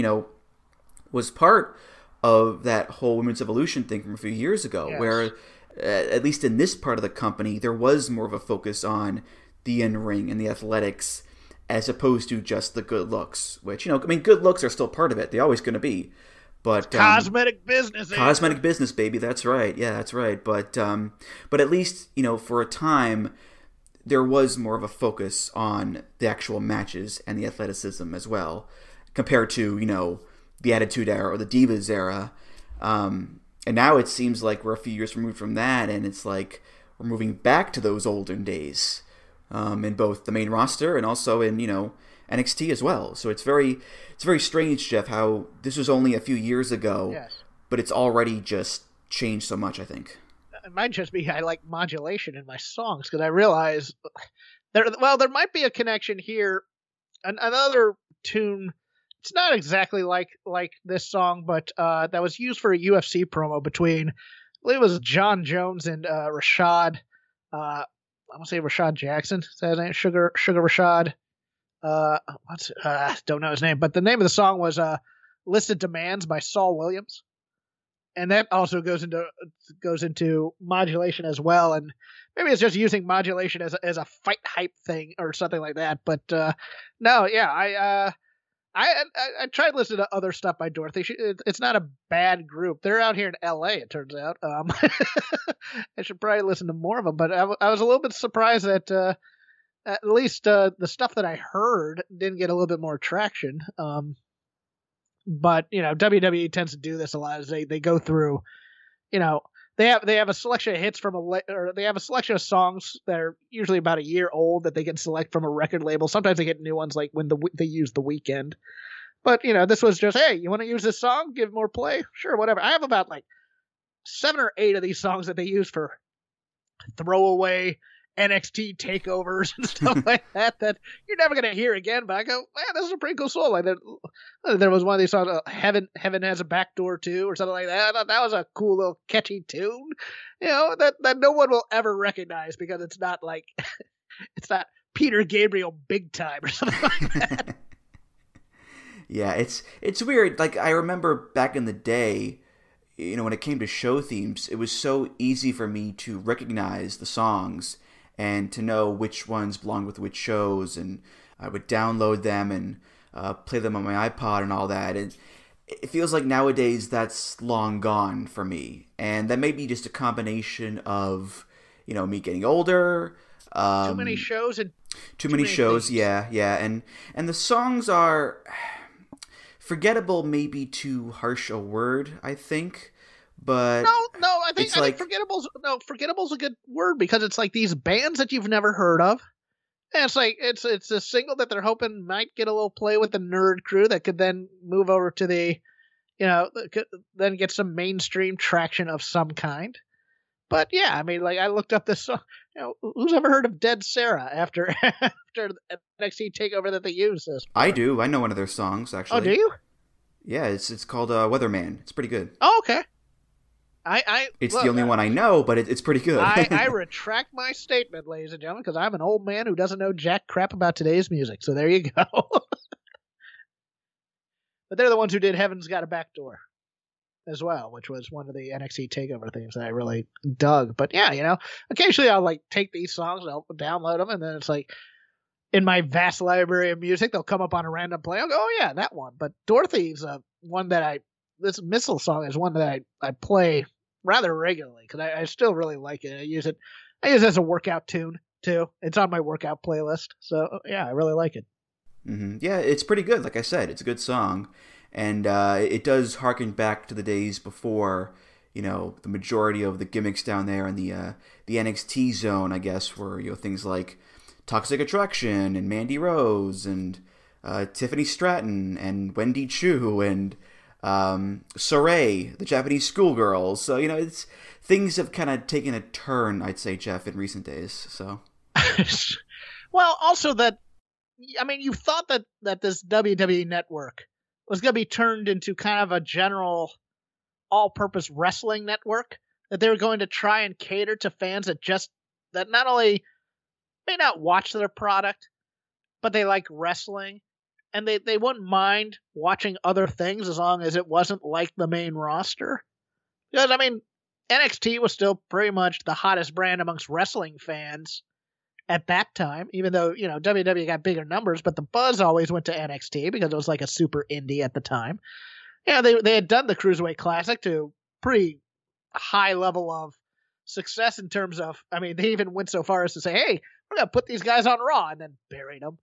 was part of that whole Women's Evolution thing from a few years ago, where at least in this part of the company, there was more of a focus on the in-ring and the athletics as opposed to just the good looks, which, good looks are still part of it. They're always going to be. But cosmetic business. Cosmetic business, baby. That's right. Yeah, that's right. But at least, for a time, there was more of a focus on the actual matches and the athleticism as well, compared to, the Attitude Era or the Divas Era. And now it seems like we're a few years removed from that, and it's like we're moving back to those olden days in both the main roster and also in, NXT as well. So it's very strange, Jeff, how this was only a few years ago, but it's already just changed so much, I think. It might just be I like modulation in my songs, because I realize there might be a connection here. Another tune. It's not exactly like this song, but that was used for a UFC promo between, I believe it was John Jones and Rashad. I want to say Rashad Jackson. Is that his name? Sugar Rashad. Don't know his name, but the name of the song was "Listed Demands" by Saul Williams, and that also goes into modulation as well. And maybe it's just using modulation as a fight hype thing or something like that. But no, yeah, I tried to listen to other stuff by Dorothy. It's not a bad group. They're out here in L.A., it turns out. I should probably listen to more of them. But I was a little bit surprised that at least the stuff that I heard didn't get a little bit more traction. But, WWE tends to do this a lot. As they go through, they have a selection of hits from or they have a selection of songs that are usually about a year old that they can select from a record label. Sometimes they get new ones like when they use The Weeknd. But this was just, hey, you want to use this song? Give more play? Sure, whatever. I have about like 7 or 8 of these songs that they use for throwaway NXT takeovers and stuff like that you're never going to hear again. But I go, man, this is a pretty cool song. Like there was one of these songs, Heaven Has a Back Door Too, or something like that. I thought that was a cool little catchy tune, that no one will ever recognize because it's not like, it's not Peter Gabriel Big Time or something like that. Yeah, it's weird. Like, I remember back in the day, when it came to show themes, it was so easy for me to recognize the songs and to know which ones belonged with which shows, and I would download them and play them on my iPod and all that. And it feels like nowadays that's long gone for me, and that may be just a combination of me getting older. Too many shows and too many shows. Things. Yeah, and the songs are forgettable. Maybe too harsh a word, I think. But no, I think forgettable's a good word because it's like these bands that you've never heard of. And it's like it's a single that they're hoping might get a little play with the nerd crew that could then move over to the, then get some mainstream traction of some kind. But yeah, I mean, like I looked up this song. Who's ever heard of Dead Sarah after the NXT takeover that they used this? I do. I know one of their songs actually. Oh, do you? Yeah, it's called Weatherman. It's pretty good. Oh, okay. It's the only one I know, but it's pretty good. I retract my statement, ladies and gentlemen, because I'm an old man who doesn't know jack crap about today's music. So there you go. But they're the ones who did Heaven's Got a Back Door as well, which was one of the NXT takeover themes that I really dug. But yeah, occasionally I'll like take these songs and I'll download them, and then it's like in my vast library of music, they'll come up on a random play. I'll go, oh yeah, that one. But Dorothy's one that this Missile song is one that I play rather regularly because I still really like it. I use it as a workout tune too. It's on my workout playlist. So yeah, I really like it. Mm-hmm. Yeah, it's pretty good. Like I said, it's a good song. And it does harken back to the days before, the majority of the gimmicks down there in the NXT zone, I guess, were, things like Toxic Attraction and Mandy Rose and Tiffany Stratton and Wendy Chu and Saray, the Japanese schoolgirls. So, it's things have kind of taken a turn, I'd say, Jeff, in recent days. So, well, also that, I mean, you thought that this WWE network was going to be turned into kind of a general all-purpose wrestling network, that they were going to try and cater to fans that not only may not watch their product, but they like wrestling, and they wouldn't mind watching other things as long as it wasn't like the main roster. Because, I mean, NXT was still pretty much the hottest brand amongst wrestling fans at that time, even though, WWE got bigger numbers, but the buzz always went to NXT because it was like a super indie at the time. They had done the Cruiserweight Classic to pretty high level of success in terms of, I mean, they even went so far as to say, hey, we're going to put these guys on Raw, and then buried them.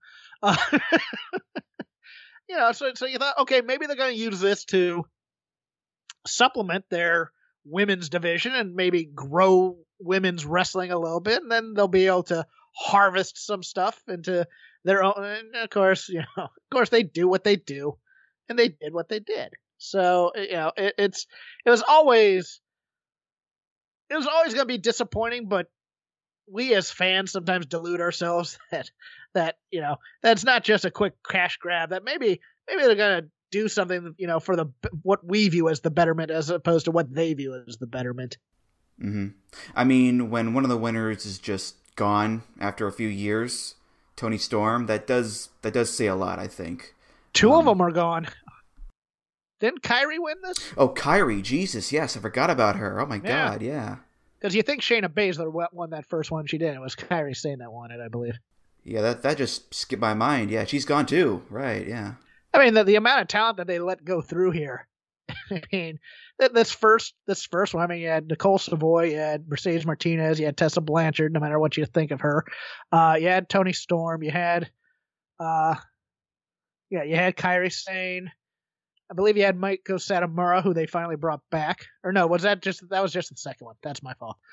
So you thought, okay, maybe they're going to use this to supplement their women's division and maybe grow women's wrestling a little bit, and then they'll be able to harvest some stuff into their own. And of course, they do what they do, and they did what they did. So, it was always going to be disappointing, but we as fans sometimes delude ourselves that that's not just a quick cash grab, that maybe they're going to do something, for what we view as the betterment as opposed to what they view as the betterment. Mm-hmm. I mean, when one of the winners is just gone after a few years, Toni Storm, that does say a lot, I think. Two of them are gone. Didn't Kyrie win this? Oh, Kyrie, Jesus, yes, I forgot about her. Oh my God, yeah. Because you think Shayna Baszler won that first one, she didn't. It was Kyrie Sane that won it, I believe. Yeah, that just skipped my mind. Yeah, she's gone too. Right, yeah. I mean, the amount of talent that they let go through here. I mean, this first one, I mean, you had Nicole Savoy, you had Mercedes Martinez, you had Tessa Blanchard, no matter what you think of her. You had Toni Storm, you had Kyrie Sane. I believe you had Meiko Satomura, who they finally brought back. Or no, that was just the second one. That's my fault.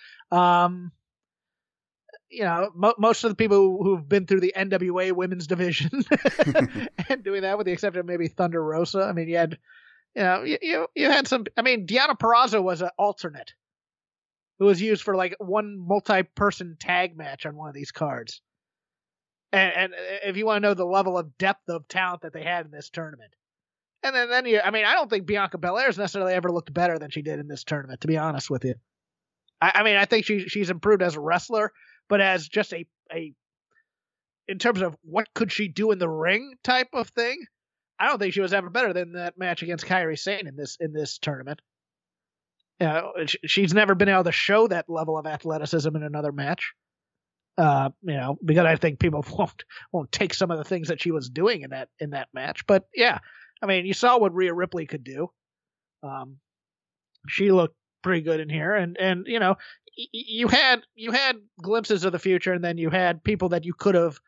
Most of the people who've been through the NWA women's division and doing that, with the exception of maybe Thunder Rosa. I mean, you had some. I mean, Deonna Purrazzo was an alternate who was used for like one multi-person tag match on one of these cards. And if you want to know the level of depth of talent that they had in this tournament. And then I don't think Bianca Belair's necessarily ever looked better than she did in this tournament, to be honest with you. I think she's improved as a wrestler, but as just a in terms of what could she do in the ring type of thing, I don't think she was ever better than that match against Kairi Sane in this tournament. She's never been able to show that level of athleticism in another match. Because I think people won't take some of the things that she was doing in that match. But yeah, I mean, you saw what Rhea Ripley could do. She looked pretty good in here, and you had glimpses of the future, and then you had people that you could have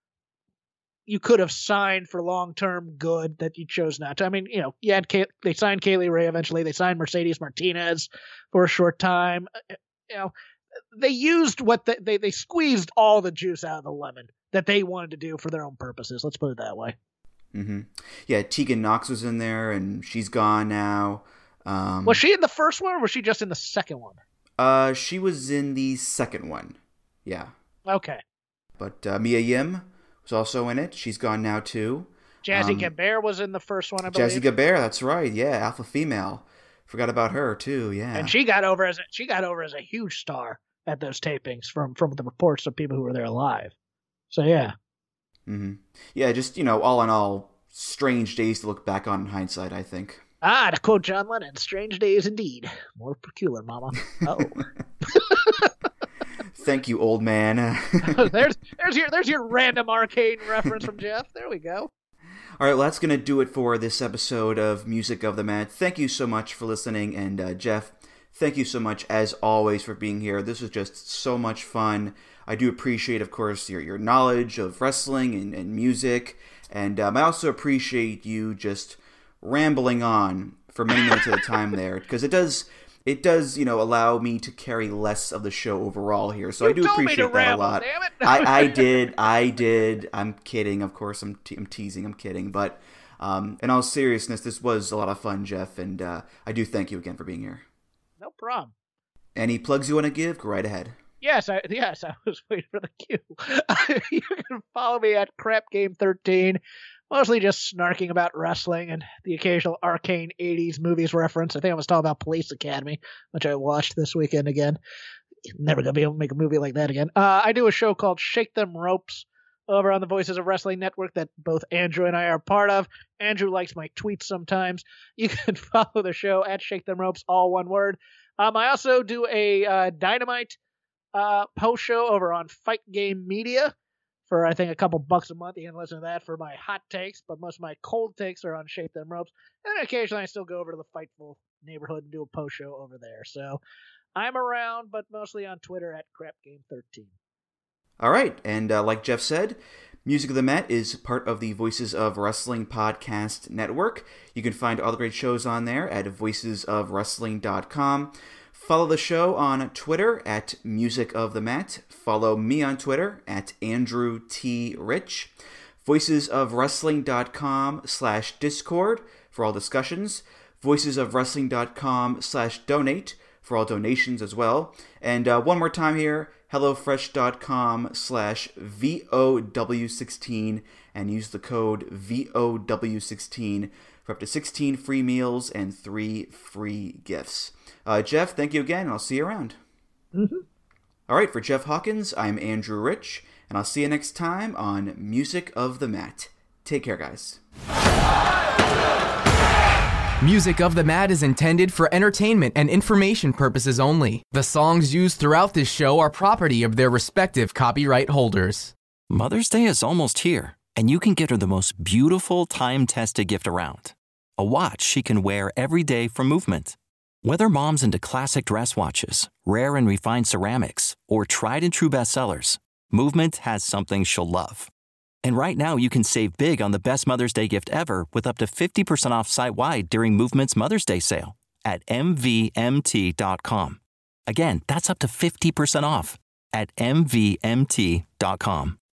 signed for long-term good that you chose not to. I mean, they signed Kaylee Ray eventually. They signed Mercedes Martinez for a short time. They used they squeezed all the juice out of the lemon that they wanted to do for their own purposes. Let's put it that way. Mm-hmm. Yeah, Tegan Nox was in there, and she's gone now. Was she in the first one, or was she just in the second one? She was in the second one. Yeah. Okay. But Mia Yim was also in it. She's gone now too. Jazzy Gabert was in the first one, I believe. Jazzy Gabert, that's right. Yeah, alpha female. Forgot about her too. Yeah. And she got over as a huge star at those tapings from the reports of people who were there alive. So yeah. Mm-hmm. Yeah, just all in all, strange days to look back on in hindsight, I think. To quote John Lennon, strange days indeed. More peculiar, mama. Oh. Thank you, old man. there's your random arcane reference from Jeff. There we go. All right, well, that's going to do it for this episode of Music of the Mat. Thank you so much for listening, and Jeff, thank you so much, as always, for being here. This was just so much fun. I do appreciate, of course, your knowledge of wrestling and music, and I also appreciate you just rambling on for many minutes at a time there, because it does allow me to carry less of the show overall here. So I do appreciate that a lot. Damn it. I did. I'm kidding, of course. I'm teasing. I'm kidding. But in all seriousness, this was a lot of fun, Jeff, and I do thank you again for being here. No problem. Any plugs you want to give? Go right ahead. Yes, I was waiting for the cue. You can follow me at CrapGame13. Mostly just snarking about wrestling and the occasional arcane 80s movies reference. I think I was talking about Police Academy, which I watched this weekend again. Never going to be able to make a movie like that again. I do a show called Shake Them Ropes over on the Voices of Wrestling Network that both Andrew and I are part of. Andrew likes my tweets sometimes. You can follow the show at Shake Them Ropes, all one word. I also do a Dynamite post show over on Fight Game Media. For, I think, a couple bucks a month. You can listen to that for my hot takes, but most of my cold takes are on Shape Them Ropes. And then occasionally I still go over to the Fightful neighborhood and do a post show over there. So I'm around, but mostly on Twitter at CrapGame13. All right. And like Jeff said, Music of the Mat is part of the Voices of Wrestling Podcast Network. You can find all the great shows on there at voicesofwrestling.com. Follow the show on Twitter at Music of the Mat. Follow me on Twitter at Andrew T. Rich. Voicesofwrestling.com/Discord for all discussions. Voicesofwrestling.com/donate for all donations as well. And one more time here, HelloFresh.com/VOW16 and use the code VOW16 for up to 16 free meals and 3 free gifts. Jeff, thank you again, and I'll see you around. Mm-hmm. All right, for Jeff Hawkins, I'm Andrew Rich, and I'll see you next time on Music of the Mat. Take care, guys. Music of the Mat is intended for entertainment and information purposes only. The songs used throughout this show are property of their respective copyright holders. Mother's Day is almost here, and you can get her the most beautiful time-tested gift around. A watch she can wear every day from Movement. Whether mom's into classic dress watches, rare and refined ceramics, or tried and true bestsellers, Movement has something she'll love. And right now, you can save big on the best Mother's Day gift ever with up to 50% off site-wide during Movement's Mother's Day sale at MVMT.com. Again, that's up to 50% off at MVMT.com.